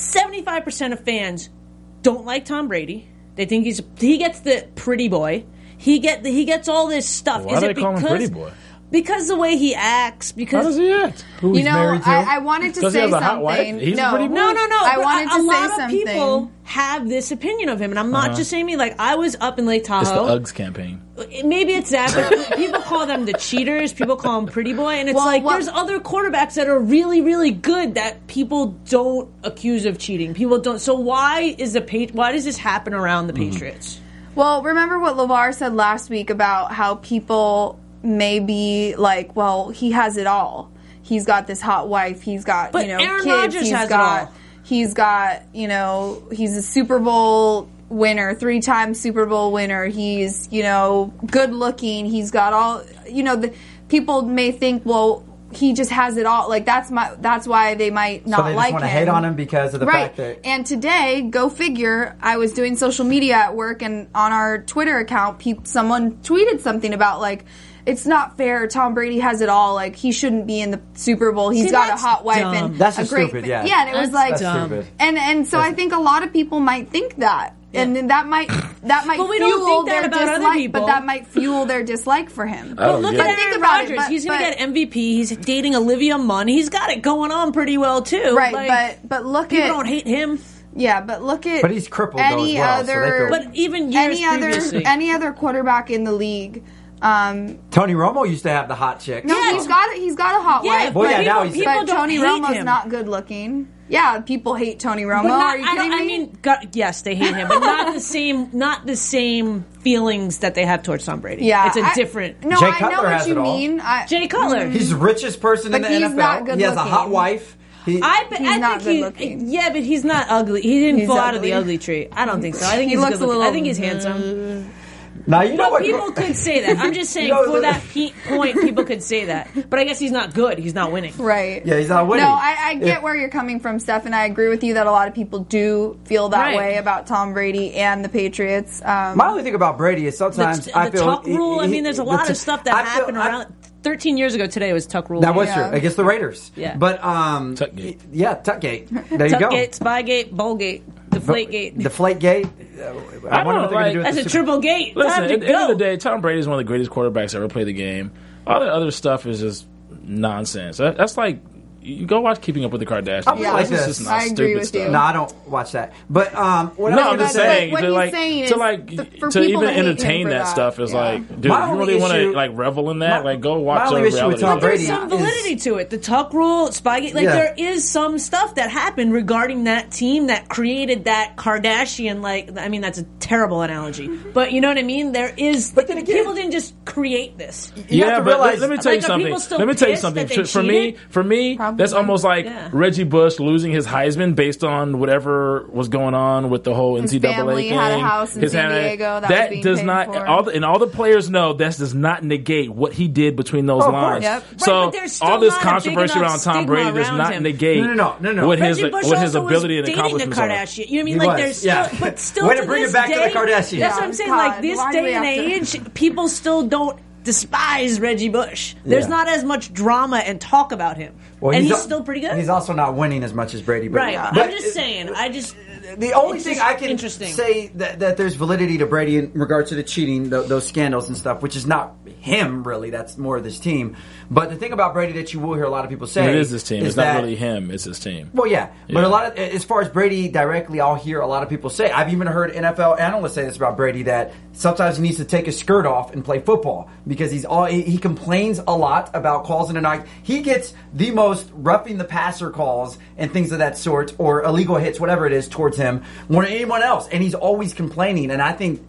75% of fans don't like Tom Brady. They think he gets the pretty boy. He gets all this stuff. Why do they call him pretty boy? Because the way he acts. Because how does he act? Who he's married to? I wanted to say something. He's a pretty boy? No. I wanted to a say lot something. of people have this opinion of him, and I'm not just saying me. Like, I was up in Lake Tahoe. It's the Uggs campaign. Maybe it's that, but people call them the cheaters. People call him pretty boy, and it's there's other quarterbacks that are really, really good that people don't accuse of cheating. People don't. So why does this happen around the Patriots? Well, remember what LeVar said last week about how people may be like, well, he has it all. He's got this hot wife. He's got, Aaron kids. Rodgers has it all. He's got, he's a Super Bowl winner, 3-time Super Bowl winner. He's, good looking. He's got all, the people may think, well, he just has it all. Like, that's why they might not like him. So they just want to hate on him because of the fact that... And today, go figure, I was doing social media at work, and on our Twitter account, someone tweeted something about, like, it's not fair. Tom Brady has it all. Like, he shouldn't be in the Super Bowl. He's got a hot wife and that's a great stupid. Yeah, and it was like, stupid. And so I think a lot of people might think that, and then that might but we don't fuel think that their about other dislike. people. But that might fuel their dislike for him. But look at think Aaron about Rodgers. it, He's going to get MVP. He's dating Olivia Munn. He's got it going on pretty well too. Right, like, but look people at don't hate him. Yeah, but look at but he's crippled any though as well. But even years previously, any other quarterback in the league. Tony Romo used to have the hot chick. No, he's got a hot wife. Well, now he's but Tony Romo's not good looking. Yeah, people hate Tony Romo. Are you kidding me? I mean, yes, they hate him, but not the same feelings that they have towards Tom Brady. Yeah, it's a different. No, Jay I Cutler know what has you it all. mean. Jay Cutler, he's the richest person in the he's NFL. Not good he has a hot looking. wife. I think yeah, but he's not ugly. He didn't fall out of the ugly tree. I don't think so. I think he looks good a little. I think he's handsome. Now you know but what people could say that. I'm just saying for that point, people could say that. But I guess he's not good. He's not winning. Right. Yeah, he's not winning. No, I get where you're coming from, Steph, and I agree with you that a lot of people do feel that way about Tom Brady and the Patriots. My only thing about Brady is sometimes I feel Tuck rule. I mean, there's a lot of stuff that happened around. 13 years ago today was Tuck rule. That was true against the Raiders. Yeah. But Tuckgate. Yeah, Tuckgate. There you go. Tuckgate, Spygate, Bowlgate, Deflategate. Deflategate. I wonder what they're going to do. That's a triple gate. Listen, at the end of the day, Tom Brady is one of the greatest quarterbacks to ever play the game. All the other stuff is just nonsense. That's like, you go watch Keeping Up with the Kardashians. Yeah, like this. Just I agree with you. No, I don't watch that. But what I'm just saying what he's saying is to even entertain that stuff is like, dude, if you really want to like revel in that, like go watch a reality. Tom Brady there's some validity to it. The Tuck rule, Spygate, there is some stuff that happened regarding that team that created that Kardashian. I mean, that's a terrible analogy, but you know what I mean. There is, but then again, people didn't just create this. Yeah, but let me tell you something. Let me tell you something. For me. That's almost like Reggie Bush losing his Heisman based on whatever was going on with the whole NCAA thing. His family had a house in San Diego. That does not. All the players know that does not negate what he did between those lines. Yep. So all this controversy around Tom Brady does not negate what his ability and accomplishments are. You know what I mean? Like there's still, but still way to bring it back to the Kardashians. That's what I'm saying. Like this day and age, people still don't despise Reggie Bush. There's not as much drama and talk about him. Well, and he's still pretty good. He's also not winning as much as Brady. Right. But I'm just saying. The only thing I can say that there's validity to Brady in regards to the cheating, those scandals and stuff, which is not him really. That's more of this team. But the thing about Brady that you will hear a lot of people say, it is his team. It's not really him. It's his team. Well, yeah. But a lot of, as far as Brady directly, I'll hear a lot of people say. I've even heard NFL analysts say this about Brady, that sometimes he needs to take his skirt off and play football because he complains a lot about calls in the night. He gets the most roughing the passer calls and things of that sort, or illegal hits, whatever it is, towards him more than anyone else, and he's always complaining. And I think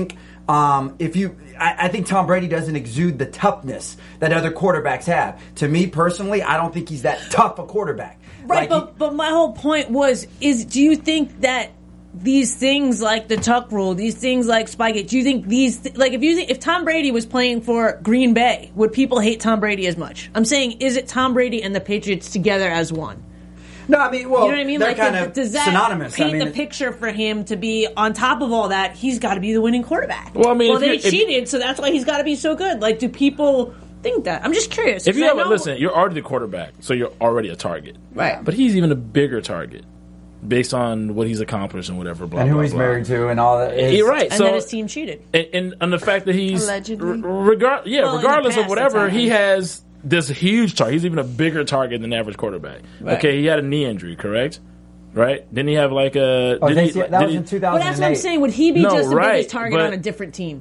Tom Brady doesn't exude the toughness that other quarterbacks have. To me personally, I don't think he's that tough a quarterback. Right, but my whole point do you think that these things like the Tuck rule, these things like Spygate, do you think if Tom Brady was playing for Green Bay, would people hate Tom Brady as much? I'm saying, is it Tom Brady and the Patriots together as one? No, I mean, well, you know what I mean? They're Like, kind of does that synonymous. paint the picture for him to be on top of all that? He's got to be the winning quarterback. Well, I mean, they cheated, so that's why he's got to be so good. Like, do people think that? I'm just curious. If you listen, you're already the quarterback, so you're already a target. Right. But he's even a bigger target based on what he's accomplished and whatever. Blah, and who blah, he's blah. married to and all that. You're right. And so then his team cheated. And the fact that he's Allegedly. regardless past, of whatever, that's he happened. has this huge target. He's even a bigger target than the average quarterback. Right. Okay, he had a knee injury, correct? Right? Didn't he have like a? That was in 2008. But that's what I'm saying. Would he be No, just the right, biggest target but- on a different team?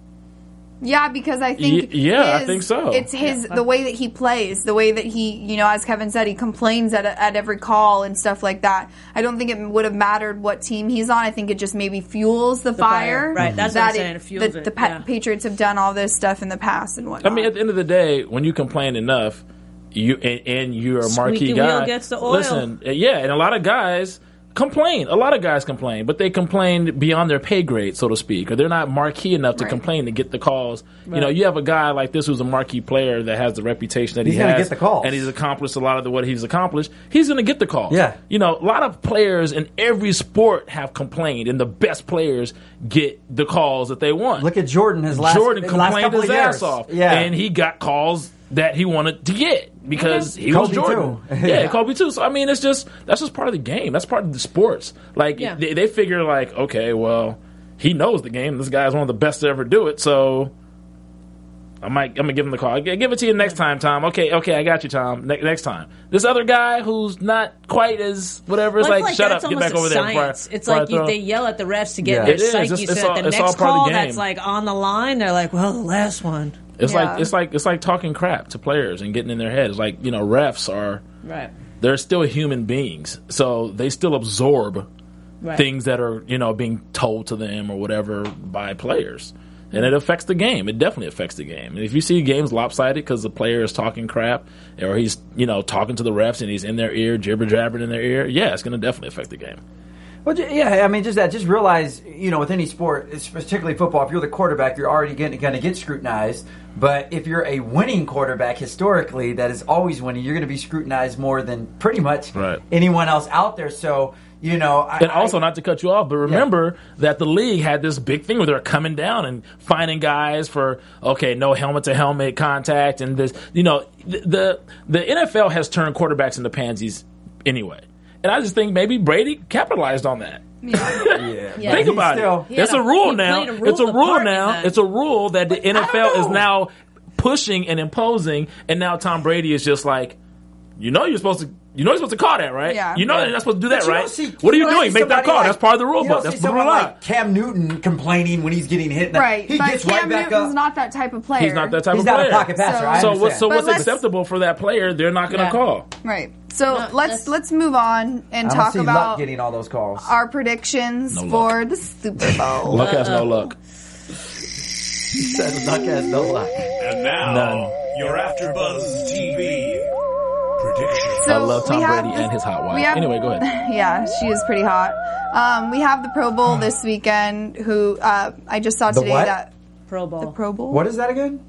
Yeah, because I think I think so. It's the way that he plays, the way that he, as Kevin said, he complains at every call and stuff like that. I don't think it would have mattered what team he's on. I think it just maybe fuels the fire. Right, that's what I'm saying. It fuels it. The Patriots have done all this stuff in the past and whatnot. I mean, at the end of the day, when you complain enough, you're a marquee Squeaky guy. wheel gets the oil. Listen, and a lot of guys complain. A lot of guys complain, but they complain beyond their pay grade, so to speak, or they're not marquee enough to complain to get the calls. Right. You have a guy like this who's a marquee player that has the reputation that he's he has, going to get the calls, and he's accomplished a lot of what he's accomplished. He's going to get the calls. Yeah, a lot of players in every sport have complained, and the best players get the calls that they want. Look at Jordan. Jordan complained his ass off, yeah, and he got calls that he wanted to get because he was Jordan. Yeah, Kobe too. So I mean, that's just part of the game. That's part of the sports. Like they figure like, okay, well, he knows the game. This guy's one of the best to ever do it. So I'm gonna give him the call. I'll give it to you next time, Tom. Okay, I got you, Tom. Next time. This other guy who's not quite as whatever is like shut up, get back over there. It's like they yell at the refs to get their psyche so that the next call that's like on the line, they're like, well, the last one. It's like talking crap to players and getting in their head. It's like, refs are they're still human beings, so they still absorb things that are being told to them or whatever by players, and it affects the game. It definitely affects the game. And if you see games lopsided because the player is talking crap or he's talking to the refs and he's in their ear, jibber jabbering in their ear, it's going to definitely affect the game. Well, yeah, I mean, just realize, with any sport, particularly football, if you're the quarterback, you're already going to get scrutinized. But if you're a winning quarterback, historically, that is always winning, you're going to be scrutinized more than pretty much anyone else out there. So, also, not to cut you off, but remember that the league had this big thing where they're coming down and finding guys for, no helmet-to-helmet contact. And this, the NFL has turned quarterbacks into pansies anyway. And I just think maybe Brady capitalized on that. Yeah. Think about it. It's a rule now. It's a rule now. It's a rule that the NFL is now pushing and imposing. And now Tom Brady is just like, you're supposed to call that, right? Yeah. You're not supposed to do that, right? What are you doing? Make that call. That's part of the rule book. That's the rule. Like Cam Newton complaining when he's getting hit. Right. He gets Cam right back Newton's up. not that type of player. He's not that type of player. player. He's not a pocket passer. So what's acceptable for that player? They're not going to call. Right. So let's move on and talk about Luck getting all those calls. Our predictions for the Super Bowl. Luck has no luck. He said Luck has no luck. And now, your AfterBuzz TV predictions. I love Tom Brady and his hot wife. Anyway, go ahead. Yeah, she is pretty hot. We have the Pro Bowl this weekend. Who I just saw today that Pro Bowl. The Pro Bowl. What is that again?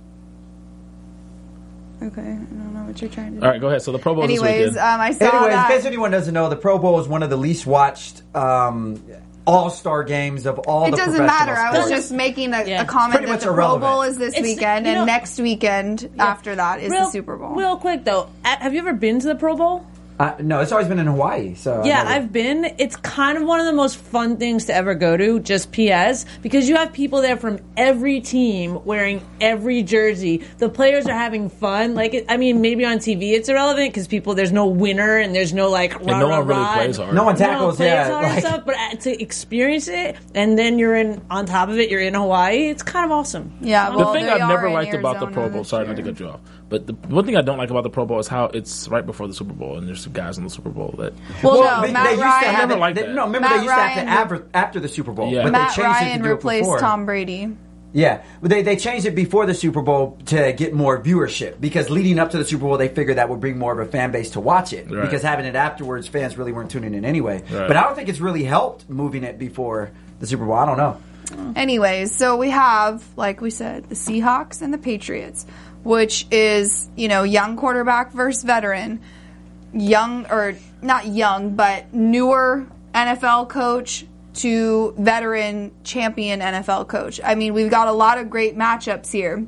Okay, I don't know what you're trying to do. All right, go ahead. So the Pro Bowl this weekend. I saw that. In case anyone doesn't know, the Pro Bowl is one of the least watched all-star games of all the professional It doesn't matter. sports. I was just making a comment that the Pro Bowl is this weekend, and next weekend after that is the Super Bowl. Real quick, though, have you ever been to the Pro Bowl? No, it's always been in Hawaii. So yeah, I've been. It's kind of one of the most fun things to ever go to, just PS, because you have people there from every team wearing every jersey. The players are having fun. Maybe on TV it's irrelevant because there's no winner and there's no rah, and no one really plays hard. No one tackles, stuff, but to experience it and then on top of it, you're in Hawaii. It's kind of awesome. Yeah, the thing I've never liked about the Pro Bowl. Sorry not to cut you off. But the one thing I don't like about the Pro Bowl is how it's right before the Super Bowl, and there's some guys in the Super Bowl that. Matt Ryan. They used to have it after the Super Bowl. Yeah. But Matt they changed Ryan it to do it replaced before. Tom Brady. Yeah, but they changed it before the Super Bowl to get more viewership because leading up to the Super Bowl, they figured that would bring more of a fan base to watch it. Right. Because having it afterwards, fans really weren't tuning in anyway. Right. But I don't think it's really helped moving it before the Super Bowl. I don't know. Anyways, so we have, like we said, the Seahawks and the Patriots, which is, young quarterback versus veteran. Young, or not young, but newer NFL coach to veteran champion NFL coach. I mean, we've got a lot of great matchups here.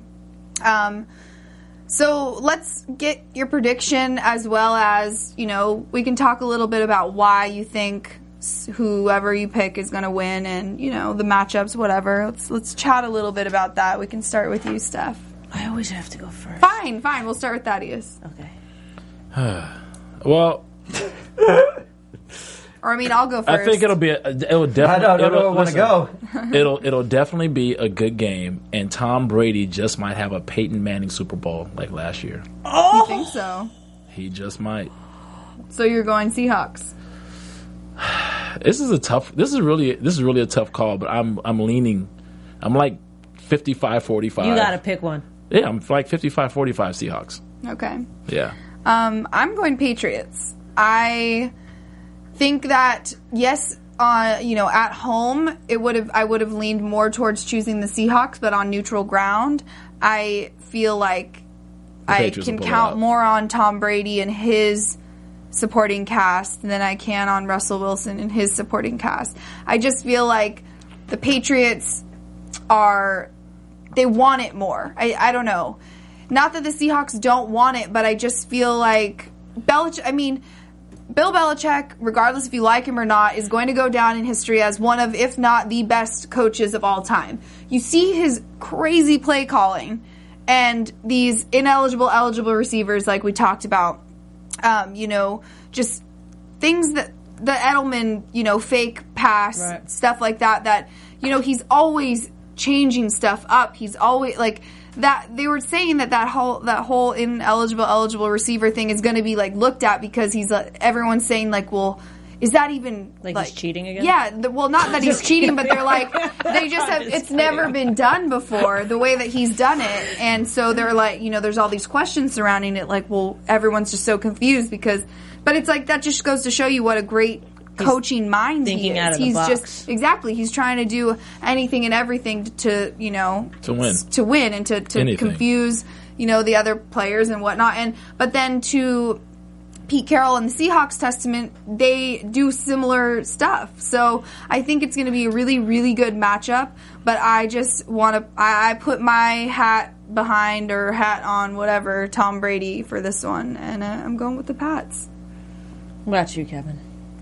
So let's get your prediction as well as, we can talk a little bit about why you think whoever you pick is going to win and, the matchups, whatever. Let's chat a little bit about that. We can start with you, Steph. I always have to go first. Fine. We'll start with Thaddeus. Okay. Well... Or I'll go first. I think it'll definitely. I don't want to go. It'll definitely be a good game, and Tom Brady just might have a Peyton Manning Super Bowl like last year. You think so? He just might. So you're going Seahawks. This is really a tough call, but I'm leaning. I'm like 55-45. You got to pick one. Yeah, I'm like 55-45 Seahawks. Okay. Yeah. I'm going Patriots. I think that yes, at home I would have leaned more towards choosing the Seahawks, but on neutral ground, I feel like I can count more on Tom Brady and his supporting cast than I can on Russell Wilson and his supporting cast. I just feel like the Patriots they want it more. I don't know. Not that the Seahawks don't want it, but I just feel like Bill Belichick, regardless if you like him or not, is going to go down in history as one of, if not the best coaches of all time. You see his crazy play calling and these eligible receivers like we talked about, just things that the Edelman, fake pass, right, stuff like that, he's always changing stuff up. He's always that they were saying that whole ineligible eligible receiver thing is going to be looked at because he's everyone's saying well, is that even he's cheating again? Yeah, well, not that he's cheating, but they're they just have it's never been done before the way that he's done it, and so they're there's all these questions surrounding it. Well, everyone's just so confused but it's that just goes to show you what a great coaching mind he is. Out of he's the box. just he's trying to do anything and everything to win and to confuse the other players and whatnot. But then to Pete Carroll and the Seahawks testament, they do similar stuff. So I think it's going to be a really, really good matchup. But I just want to I put my hat on whatever Tom Brady for this one, and I'm going with the Pats. What about you, Kevin?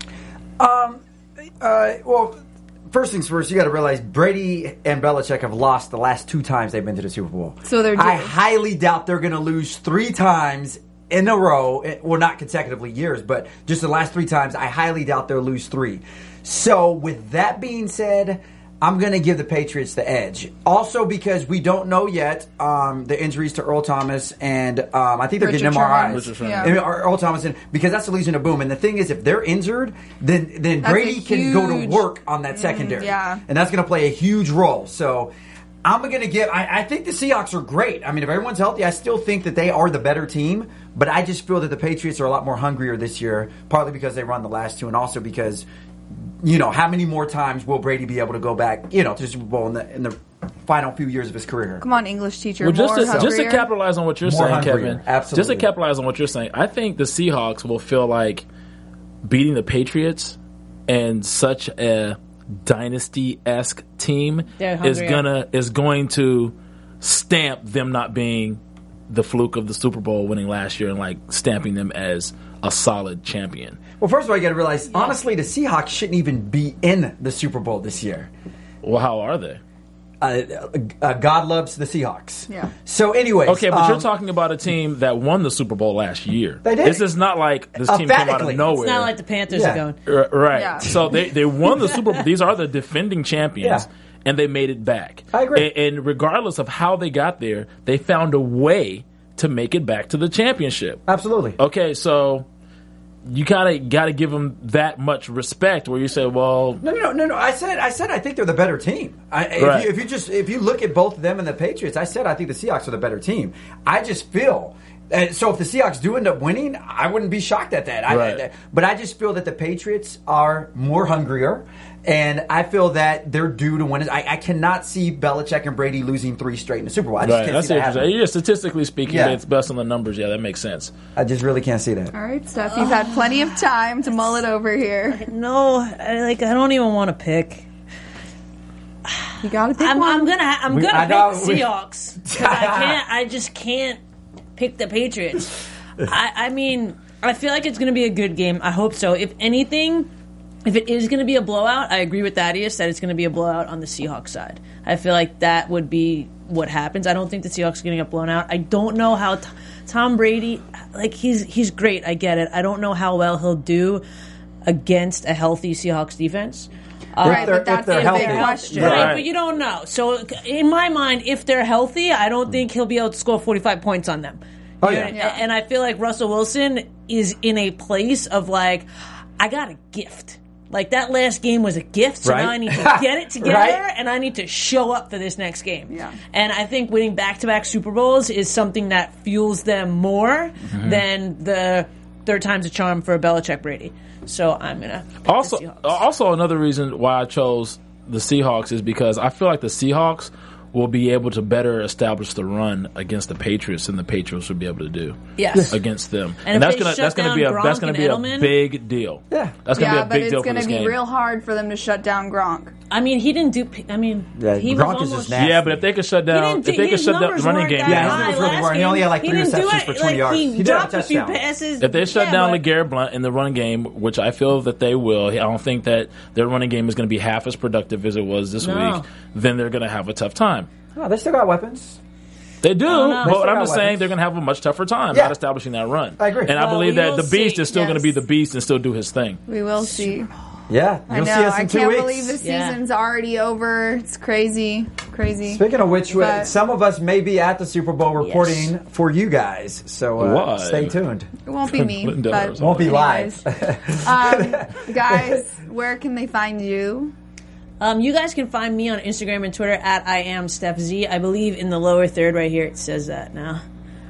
Well, first things first, you got to realize Brady and Belichick have lost the last 2 times they've been to the Super Bowl. So they're due. I highly doubt they're going to lose 3 times in a row. Well, not consecutively years, but just the last 3 times, I highly doubt they'll lose 3. So with that being said, I'm going to give the Patriots the edge. Also because we don't know yet the injuries to Earl Thomas and I think they're getting MRIs. Earl Thomas, because that's the Legion of Boom. And the thing is, if they're injured, then Brady can go to work on that secondary. And that's going to play a huge role. So I'm going to give – I think the Seahawks are great. I mean, if everyone's healthy, I still think that they are the better team. But I just feel that the Patriots are a lot more hungrier this year, partly because they run the last 2 and also because – how many more times will Brady be able to go back, to the Super Bowl in the final few years of his career? Come on, English teacher. Well, just to capitalize on what you're saying, Kevin. Absolutely. Just to capitalize on what you're saying, I think the Seahawks will feel like beating the Patriots and such a dynasty-esque team is going to stamp them not being the fluke of the Super Bowl winning last year and stamping them as a solid champion. Well, first of all, you got to realize, honestly, the Seahawks shouldn't even be in the Super Bowl this year. Well, how are they? God loves the Seahawks. Yeah. So, anyways. Okay, but you're talking about a team that won the Super Bowl last year. They did. This is not like this team came out of nowhere. It's not like the Panthers are going. Right. Yeah. So they won the Super Bowl. These are the defending champions. Yeah. And they made it back. I agree. And regardless of how they got there, they found a way to make it back to the championship. Absolutely. Okay, so you kind of got to give them that much respect. Where you say, well, no. I said I think they're the better team. Right. If you look at both of them and the Patriots, I said I think the Seahawks are the better team. I just feel. So if the Seahawks do end up winning, I wouldn't be shocked at that. Right. But I just feel that the Patriots are more hungrier, and I feel that they're due to win. I cannot see Belichick and Brady losing 3 straight in the Super Bowl. I just can't see that happening. Yeah, statistically speaking, it's best on the numbers. Yeah, that makes sense. I just really can't see that. All right, Steph, you've had plenty of time to mull it over here. No, I don't even want to pick. You gotta pick I'm one. gonna pick the Seahawks. 'Cause I just can't pick the Patriots. I mean, I feel like it's going to be a good game. I hope so. If anything, if it is going to be a blowout, I agree with Thaddeus that it's going to be a blowout on the Seahawks side. I feel like that would be what happens. I don't think the Seahawks are going to get blown out. I don't know how Tom Brady, like he's great. I get it. I don't know how well he'll do against a healthy Seahawks defense. Right, but that's a healthy. big question. Right, but you don't know. So in my mind, if they're healthy, I don't think he'll be able to score 45 points on them. Oh, yeah. And I feel like Russell Wilson is in a place of like, I got a gift. Like that last game was a gift, so now I need to get it together and I need to show up for this next game. Yeah. And I think winning back-to-back Super Bowls is something that fuels them more than the third time's a charm for a Belichick Brady. So I'm gonna also another reason why I chose the Seahawks is because I feel like the Seahawks will be able to better establish the run against the Patriots than the Patriots would be able to do against them. And that's gonna be a big deal. Yeah. That's gonna be a big deal for this game. but it's gonna be real hard for them to shut down Gronk. I mean, he didn't do. I mean, he Gronk was is almost. just nasty. Yeah, but if they could shut down, the running game, his numbers really weren't. He only had like 3 receptions for 20 yards. He did dropped have a few touchdown. passes. if they shut down LeGarrette Blount in the running game, which I feel that they will, I don't think that their running game is going to be half as productive as it was this week. Then they're going to have a tough time. Oh, they still got weapons. They do, know. but I'm got just saying weapons. they're going to have a much tougher time not establishing that run. I agree. And I believe that the Beast see. is still going to be the Beast and still do his thing. We will see. Yeah, I you'll know. see us I in 2 can't weeks. believe the season's already over. It's crazy. Speaking of which, But- some of us may be at the Super Bowl reporting for you guys, so Live. stay tuned. It won't be me. but Won't be live. Guys, where can they find you? You guys can find me on Instagram and Twitter at I am Steph Z. I believe in the lower third right here it says that now.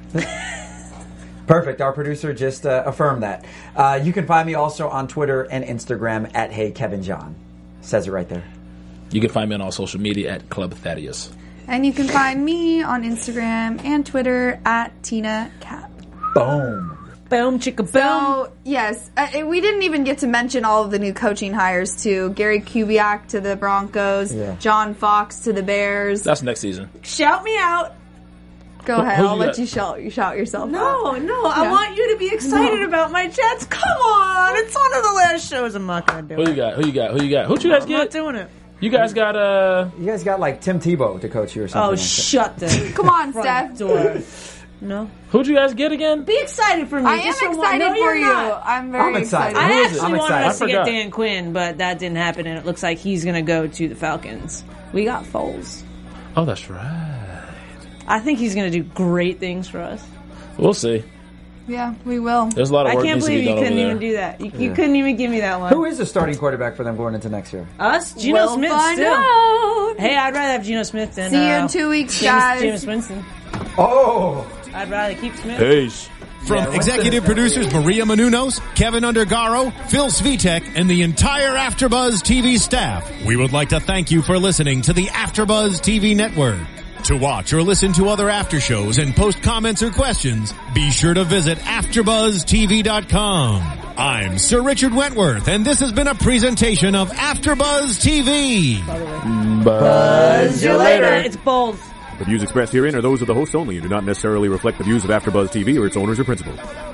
Perfect. Our producer just affirmed that. You can find me also on Twitter and Instagram at Hey Kevin John. Says it right there. You can find me on all social media at Club Thaddeus. And you can find me on Instagram and Twitter at Tina Cap. Boom. Boom, chicka boom. So, yes, we didn't even get to mention all of the new coaching hires, too. Gary Kubiak to the Broncos, John Fox to the Bears. That's next season. Shout me out. Go ahead, who I'll you let got? you shout yourself out. No, I want you to be excited about my Jets. Come on, it's one of the last shows. I'm not going to do it. Who you got? Who'd you guys I'm not get? doing it. You guys got You guys got like Tim Tebow to coach you or something. Oh, like that. shut the Come on, front Steph. door. No. Who'd you guys get again? Be excited for me. I am just for one. excited No, for you're you. not. I'm very I'm excited. excited. I Who is it? actually I'm wanted excited. us to I get forgot. Dan Quinn, but that didn't happen, and it looks like he's going to go to the Falcons. We got Foles. Oh, that's right. I think he's going to do great things for us. We'll see. Yeah, we will. There's a lot of I work can't needs to believe be you done couldn't over even there. do that. You couldn't even give me that one. Who is the starting quarterback for them going into next year? Us? Geno We'll Smith find still. out. Hey, I'd rather have Geno Smith than See you in 2 weeks, guys. James Winston. Oh! I'd rather keep Smith. Peace. From executive producers Maria Menounos, Kevin Undergaro, Phil Svitek, and the entire AfterBuzz TV staff, we would like to thank you for listening to the AfterBuzz TV network. To watch or listen to other after shows and post comments or questions, be sure to visit AfterBuzzTV.com. I'm Sir Richard Wentworth, and this has been a presentation of AfterBuzz TV. Buzz you later. It's bold. The views expressed herein are those of the host only and do not necessarily reflect the views of AfterBuzz TV or its owners or principals.